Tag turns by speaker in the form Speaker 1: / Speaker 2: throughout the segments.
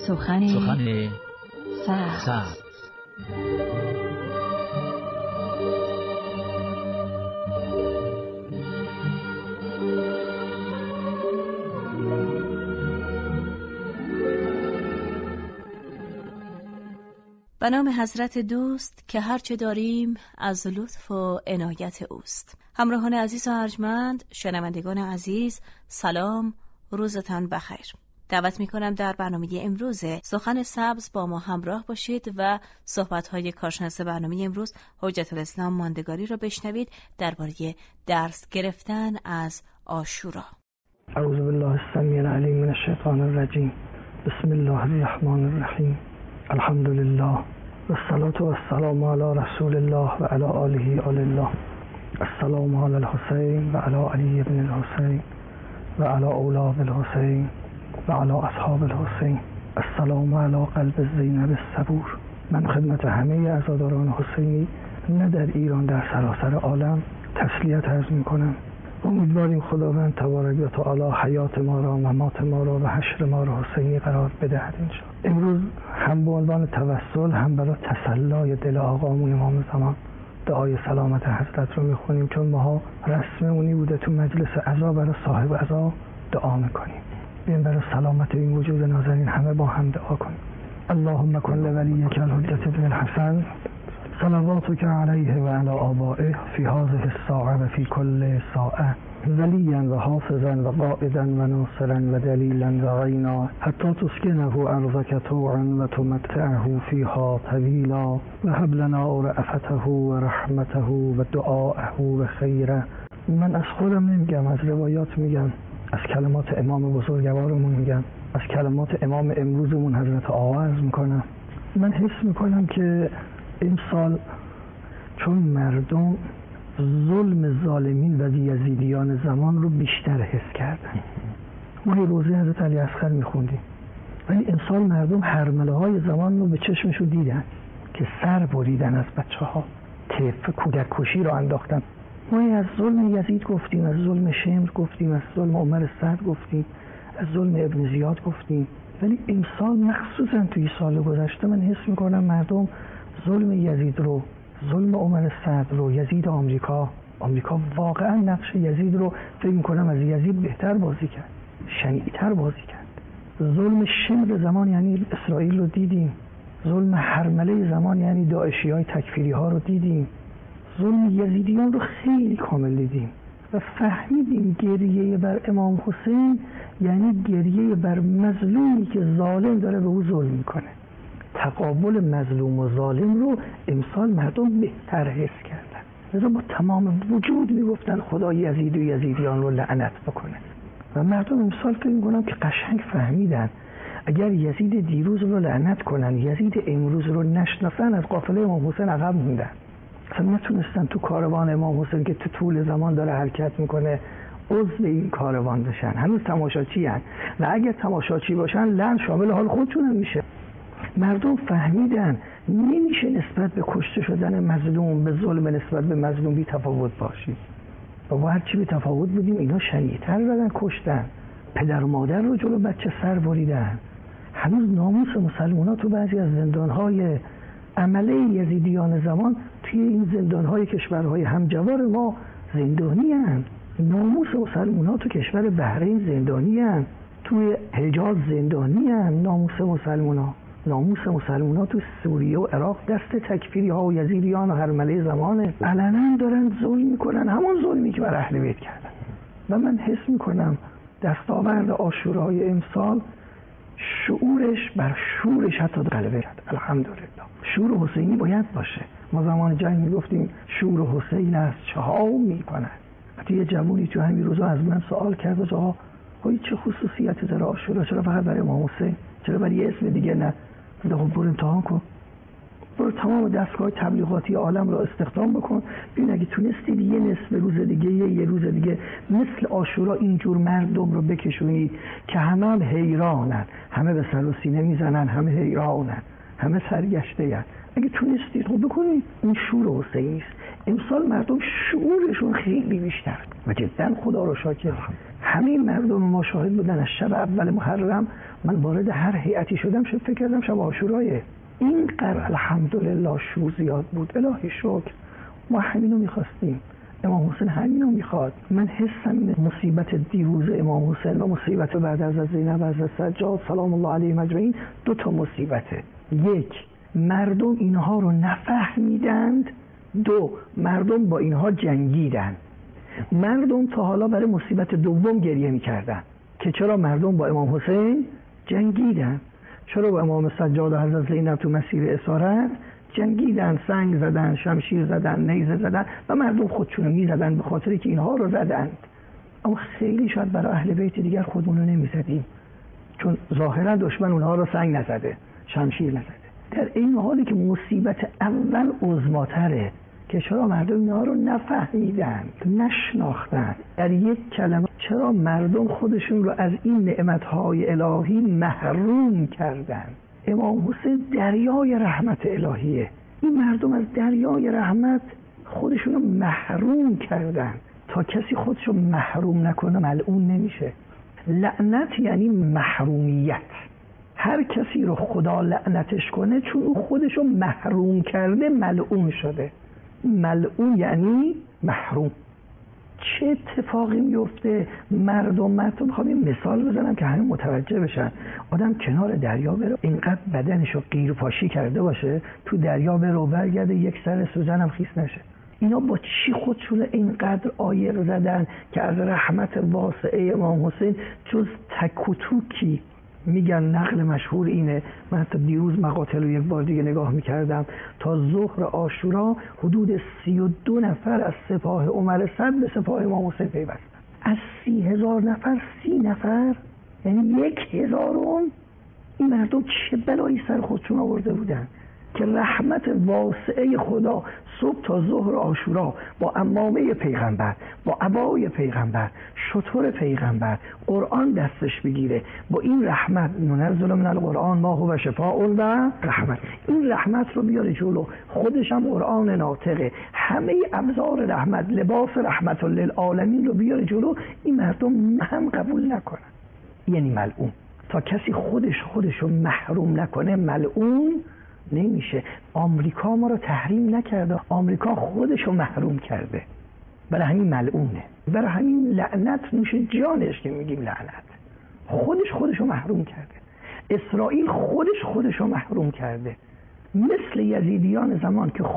Speaker 1: سخن
Speaker 2: سبز.
Speaker 1: به نام حضرت دوست که هرچه داریم از لطف و عنایت اوست. همراهان عزیز و ارجمند، شنوندگان عزیز، سلام، روزتان بخیر. دعوت می‌کنم در برنامه امروز سخن سبز با ما همراه باشید و صحبت‌های کارشناس برنامه امروز حجت الاسلام ماندگاری را بشنوید درباره درس گرفتن از عاشورا.
Speaker 3: اعوذ بالله السمیع العلیم من الشیطان الرجیم. بسم الله الرحمن الرحیم. الحمد لله والصلاة والسلام علی رسول الله و علی آله آل الله. السلام علی الحسین و علی علی بن الحسین و علی اولاد الحسین و علی اصحاب الحسین. السلام علی قلب زینب الصبور. من خدمت همه عزاداران حسینی نه در ایران، در سراسر عالم تسلیت عرض میکنم. امیدواریم خداوند تبارک و تعالی حیات ما را، ممات ما را و حشر ما را حسینی قرار بدهد انشاءالله. امروز هم به عنوان توسل، هم برای تسلای دل آقامون امام زمان دعای سلامت حضرت رو میخونیم، چون ماها رسممونی بوده تو مجلس عزا برای صاحب عزا دعا میکنیم. بیایم برای سلامت این وجود نازنین همه با هم دعا کنیم. اللهم کن لولیک الحجة بن الحسن صلواتك علیه و علی آبائه فی هذه الساعه و فی کل ساعه ولیا و حافظا و قائدا و ناصرا و دلیلا و عینا حتی تسکنه ارضک طوعا و تمتعه فیها طویلا و هب لنا رأفته و رحمته و دعاءه و خیره. من از خودم نمیگم، از روایات میگم، از کلمات امام بزرگوارمون میگم، از کلمات امام امروزمون حضرت آقا عرض میکنم. من حس میکنم که این سال چون مردم ظلم ظالمین و یزیدیان زمان رو بیشتر حس کردن. ما یه روزه حضرت علی اصغر میخوندیم، ولی این سال مردم هرمله های زمان رو به چشمشون دیدن که سر بریدن از بچه ها، طیف کودک کشی رو انداختن. ما از ظلم یزید گفتیم، از ظلم شمر گفتیم، از ظلم عمر سعد گفتیم، از ظلم ابن زیاد گفتیم، ولی این سال مخصوصا توی سال گذشته من حس میکنم مردم ظلم یزید رو، ظلم عمر سعد رو، یزید آمریکا واقعا نقش یزید رو فکر میکنم از یزید بهتر بازی کرد، شنیع‌تر بازی کرد. ظلم شمر زمان یعنی اسرائیل رو دیدیم، ظلم هرمله زمان یعنی داعشی های تکفیری ها رو دیدیم، ظلم یزیدیان رو خیلی کامل دیدیم و فهمیدیم گریه بر امام حسین یعنی گریه بر مظلومی که ظالم داره به او ظلم میکنه. تقابل مظلوم و ظالم رو امسال مردم بهتر حس کردن، لذا با تمام وجود میگفتن خدا یزید و یزیدیان رو لعنت بکنه. و مردم امسال فکر میکنم که قشنگ فهمیدن اگر یزید دیروز رو لعنت کنن، یزید امروز رو نشناسن، از قافله امام حسین عقب موندن. اصلا نتونستن تو کاروان امام حسین که تو طول زمان داره حرکت میکنه عضو این کاروان بشن. هنوز تماشاچی هن و اگر تماشاچی باشن لعن شامل حال خودشون میشه. مردم فهمیدن نمیشه نسبت به کشته شدن مظلوم، به ظلم نسبت به مظلوم بی تفاوت باشید. و هر چی بی تفاوت بودیم اینا شنیع‌تر دادن، کشتن، پدر و مادر رو جلو بچه سر بریدن. هنوز ناموس مسلمان‌ها تو بعضی از زندان‌های عمله یزیدیان زمان توی این زندان‌های کشورهای همجوار ما زندانی هستند. ناموس مسلمان‌ها تو کشور بحرین زندانی هستند، توی حجاز زندانی هستند. ناموس مسلمان‌ها تو سوریه و عراق دست تکفیری‌ها و یزیدیان و هرمله زمانه. علنا دارن ظلم میکنن، همون ظلمی که بر اهل بیت کردن. و من حس میکنم دستاورد عاشورای امسال شعورش بر شورش حتی غلبه کرد. الحمدلله. شور حسینی باید باشه. ما زمان جنگ میگفتیم شور حسین است چه ها میکنه. حتی یه جوونی تو همین روزا از من سوال کرد آقا چه خصوصیتی داره عاشورا؟ چرا فقط برای امام حسین؟ چرا برای یه اسم دیگه نه؟ خب برو امتحان کن، برو تمام دستگاه تبلیغاتی عالم را استخدام بکن، ببین اگه تونستید یه نصف روز دیگه یه روز دیگه مثل عاشورا اینجور مردم رو بکشونید که همه حیرانن، همه به سر و سینه میزنن، همه حیرانن، همه سرگشته هن. اگه تونستید خب بکنید. این شور حسینی است. امسال مردم شعورشون خیلی بیشتر و جدا خدا رو شاکر همه مردم ما شاهد بودن. از شب اول محرم من وارد هر هیئتی شدم فکر کردم شب عاشورایه. اینقدر الحمدلله شور زیاد بود. الهی شکر، ما همینو میخواستیم. امام حسین همینو میخواد. من حسم اینه مصیبت دیروز امام حسین و مصیبت بعد از زینب و از سجاد سلام الله علیهم اجمعین 2 مصیبته. 1، مردم اینها رو نفهمیدند. 2، مردم با اینها جنگیدند. مردم تا حالا برای مصیبت دوم گریه میکردن که چرا مردم با امام حسین جنگیدن، چرا با امام سجاد و حضرت زینب تو مسیر اسارت جنگیدن، سنگ زدن، شمشیر زدن، نیزه زدن و مردم خودشونو میزدن به خاطری که اینها رو زدند. اما خیلی شاید برای اهل بیت دیگر خودمونو نمیزدیم، چون ظاهرا دشمن اونها رو سنگ نزده، شمشیر نزده. در این حالی که مصیبت اول عظماتره که چرا مردم اینها رو نفهمیدند، نشناختند. در یک کلمه چرا مردم خودشون رو از این نعمتهای الهی محروم کردند. امام حسین دریای رحمت الهیه. این مردم از دریای رحمت خودشون رو محروم کردن. تا کسی خودشو محروم نکنه ملعون نمیشه. لعنت یعنی محرومیت. هر کسی رو خدا لعنتش کنه چون او خودشو محروم کرده ملعون شده. ملعون یعنی محروم. چه اتفاقی میفته؟ مردم میخوام این مثال بزنم که همه متوجه بشن. آدم کنار دریا بره، اینقدر بدنشو قیر پاشی کرده باشه تو دریا بره و برگرده یک سر سوزن هم خیس نشه. اینا با چی خودشون اینقدر آیر زدن که از رحمت واسعه امام حسین جز تک و توکی میگن. نقل مشهور اینه، من حتی دیروز مقاتل رو یک بار دیگه نگاه میکردم، تا ظهر عاشورا حدود 32 نفر از سپاه عمر صد به سپاه امام حسین پیوستن. از 30,000 نفر 30 نفر، یعنی 1,000. این مردم چه بلایی سر خودشون آورده بودن که رحمت واسعه خدا صبح تا ظهر عاشورا با عمامه پیغمبر، با عبای پیغمبر، شطور پیغمبر، قرآن دستش بگیره، با این رحمت منزل من القرآن ما هو شفاء و رحمت، این رحمت رو بیاره جلو. خودش هم قرآن ناطقه، همه ابزار رحمت، لباس رحمت للعالمین رو بیاره جلو. این مردم هم قبول نکنن، یعنی ملعون. تا کسی خودش رو محروم نکنه ملعون نمیشه. آمریکا ما رو تحریم نکرده، آمریکا خودش رو محروم کرده، برای همین ملعونه، برای همین لعنت نوش جانش که میگیم لعنت. خودش رو محروم کرده. اسرائیل خودش رو محروم کرده، مثل یزیدیان زمان که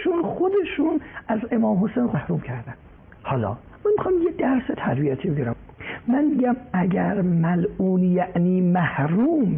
Speaker 3: خودشون از امام حسین محروم کردن. حالا من میخوام یه درس تربیتی بگیرم. من میگم اگر ملعون یعنی محروم،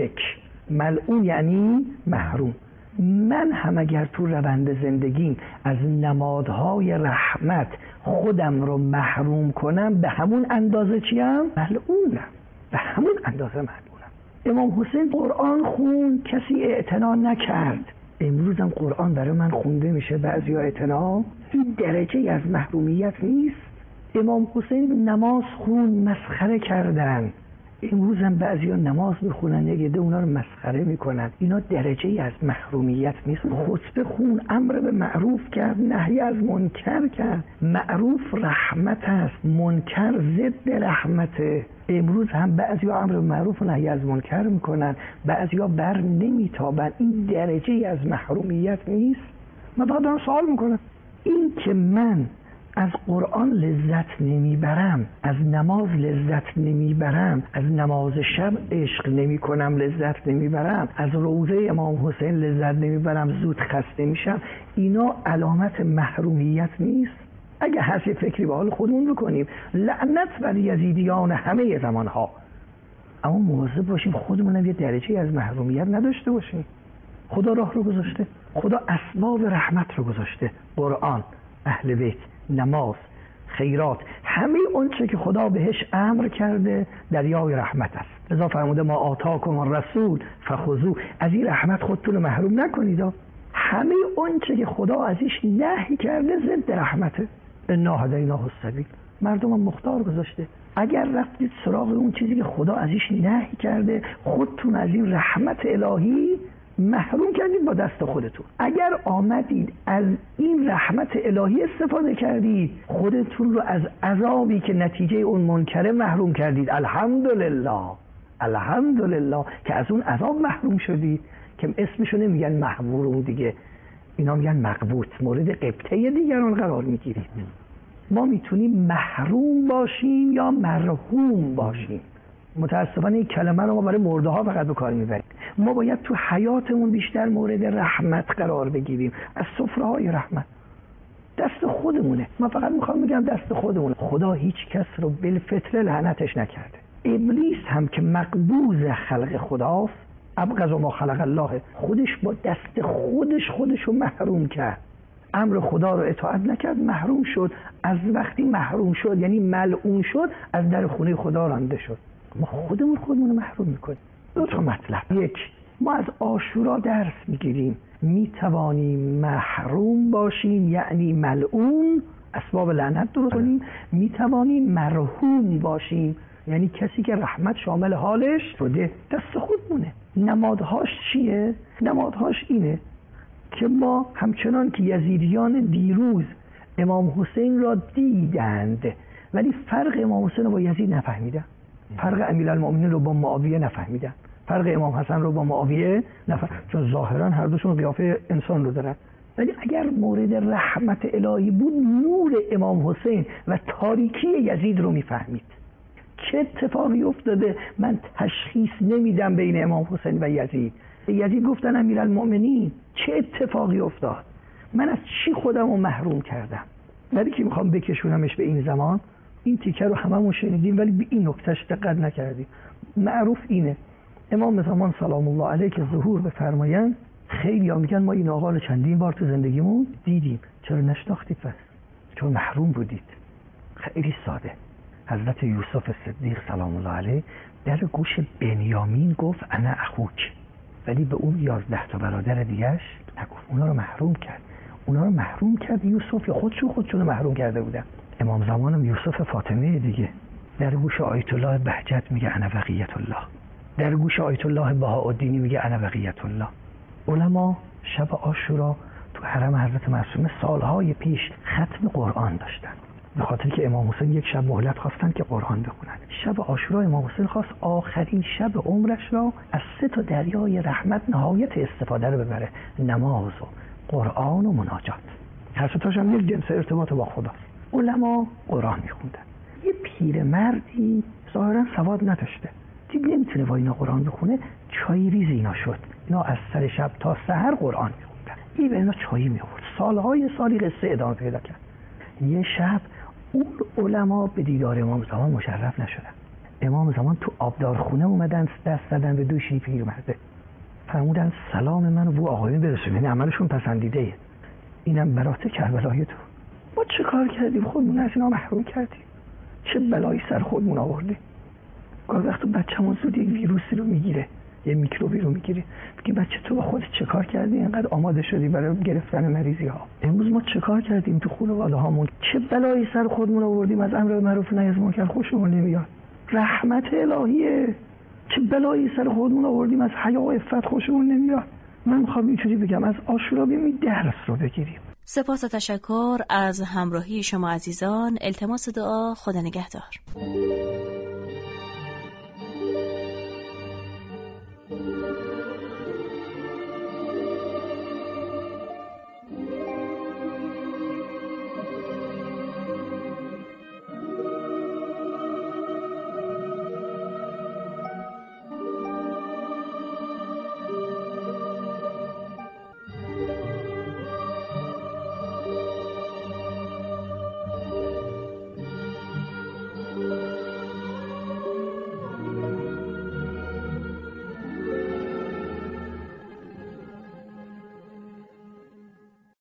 Speaker 3: ملعون یعنی محروم، من هم اگر تو روند زندگیم از نمادهای رحمت خودم رو محروم کنم، به همون اندازه چیم؟ ملعونم. به همون اندازه ملعونم. امام حسین قرآن خون، کسی اعتنا نکرد. امروز هم قرآن برای من خونده میشه، بعضیا اعتنا. این درجه از محرومیت نیست؟ امام حسین نماز خون، مسخره کردن. امروز هم بعضیا نماز میخونن، یک عده اونا رو مسخره میکنن. اینا درجه از محرومیت نیست. خطبه خون، امر به معروف کرد، نهی از منکر کرد. معروف رحمت است، منکر ضد رحمته. امروز هم بعضیا امر به معروف و نهی از منکر میکنن، بعضیا بر نمیتابن. این درجه از محرومیت نیست؟ من بعدم سوال میکنم، این که من از قرآن لذت نمیبرم، از نماز لذت نمیبرم، از نماز شب عشق نمی کنم لذت نمیبرم، از روضه امام حسین لذت نمیبرم، زود خسته میشم، اینا علامت محرومیت نیست؟ اگه هست یه فکری به حال خودمون بکنیم. لعنت بر یزیدیان همه زمانها، اما مواظب باشیم خودمونم یه درجه از محرومیت نداشته باشیم. خدا راه رو گذاشته، خدا اسباب رحمت رو گذاشته، قرآن، اهل بیت، نماز، خیرات، همه اون چه که خدا بهش امر کرده دریای رحمت است. لذا فرموده ما آتاکم الرسول فخذوه، از این رحمت خودتون رو محروم نکنید. همه اون چه که خدا ازش نهی کرده ضد رحمته. انا هدیناه السبیل، مردم هم مختار گذاشته. اگر رفتید سراغ اون چیزی که خدا ازش نهی کرده، خودتون از این رحمت الهی محروم کردید با دست خودتون. اگر آمدید از این رحمت الهی استفاده کردید، خودتون رو از عذابی که نتیجه اون منکره محروم کردید. الحمدلله، الحمدلله که از اون عذاب محروم شدید، که اسمشو نمیگن محروم دیگه، اینا میگن مقبوط، مورد غبطه دیگران قرار میگیرید. ما میتونیم محروم باشیم یا مرحوم باشیم. متاسفانه این کلمه رو ما برای مرده ها فقط به کار میبریم. ما باید تو حیاتمون بیشتر مورد رحمت قرار بگیریم، از سفره های رحمت. دست خودمونه. من فقط میخوام بگم دست خودمونه. خدا هیچ کس رو بالفطره لعنتش نکرده. ابلیس هم که مقبوض خلق خداست، ابغض ما خلق الله، خودش با دست خودش رو محروم کرد. امر خدا رو اطاعت نکرد، محروم شد. از وقتی محروم شد یعنی ملعون شد، از در خونه خدا رانده شد. ما خودمون رو محروم میکنیم. دو تا مطلب. یک، ما از عاشورا درس میگیریم، میتوانیم محروم باشیم یعنی ملعون، اسباب لعنت درست کنیم. میتوانیم مرحوم باشیم یعنی کسی که رحمت شامل حالش شده. دست خودمونه. نمادهاش چیه؟ نمادهاش اینه که ما همچنان که یزیدیان دیروز امام حسین را دیدند ولی فرق امام حسین رو با یزید نفهمیدن، فرق امیرالمؤمنین رو با معاویه نفهمیدن، فرق امام حسن رو با معاویه نفهمیدن، چون ظاهرا هر دوشون قیافه انسان رو دارن. ولی اگر مورد رحمت الهی بود، نور امام حسین و تاریکی یزید رو میفهمید. چه اتفاقی افتاده؟ من تشخیص نمیدم بین امام حسین و یزید. یزید گفتن امیرالمؤمنین. چه اتفاقی افتاد؟ من از چی خودم رو محروم کردم؟ ولی که میخوام بکشونمش به این زمان، این تیکه رو هممون شنیدیم ولی به این نکتهش دقت نکردیم. معروف اینه امام زمان سلام الله علیه که ظهور بفرمایند، خیلی ها میگن ما این آقا رو چندین بار تو زندگیمون دیدیم. چرا نشناختید پس؟ چون محروم بودید. خیلی ساده. حضرت یوسف صدیق سلام الله علیه در گوش بنیامین گفت انا اخوک، ولی به اون 11 تا برادر دیگه‌اش نگفت. اونا رو محروم کرد یوسف، یا خودشون رو محروم کرده بودن. امام زمانم یوسف فاطمه دیگه در گوش آیت الله بهجت میگه انا بقیت الله، در گوش آیت الله بهاءالدین میگه انا بقیت الله. علما شب عاشورا تو حرم حضرت معصومه سالهای پیش ختم قرآن داشتن، به خاطر که امام حسین یک شب مهلت خواستن که قرآن بخونن. شب عاشورا امام حسین خواست آخرین شب عمرش را از 3 تا دریای رحمت نهایت استفاده رو ببره، نماز و قرآن و مناجات. هر ستاش هم یک جنس ارتباط با خداست. علما قرآن میخوندن. یه پیرمردی ظاهرا سواد نداشته، دید نمیتونه با اینا قرآن بخونه، چای ریز اینا شد. اینا از سر شب تا سحر قرآن میخوندن. این به اینا چایی میآورد. سالهای سالی قصه ادامه پیدا کرد. یه شب اون علما به دیدار امام زمان مشرف نشدن. امام زمان تو آبدارخونه اومدن، دست زدن به دوش این پیرمرده، فرمودن سلام من و آقایون برسون، یعنی عملشون پسندیده. اینم برات کربلای تو. ما چه کار کردیم؟ خودمون از اینا محروم کردیم. چه بلایی سر خودمون آوردیم. گاهی وقت بچه‌مون زود یک ویروسی رو میگیره، یه میکروبی رو میگیره، میگی بچه تو با خودت چه کار کردی اینقدر آماده شدی برای گرفتن مریضی ها؟ امروز ما چه کار کردیم تو خانواده هامون؟ چه بلایی سر خودمون آوردیم. از امر معروف نهی از منکر خوشمون نمیاد. رحمت الهیه. چه بلایی سر خودمون آوردیم. از حیا و عفت خوشمون نمیاد. من میخوام اینجوری بگم از عاشورا بیاییم درس رو بگیریم.
Speaker 1: سپاس و تشکر از همراهی شما عزیزان. التماس دعا. خدا نگهدار.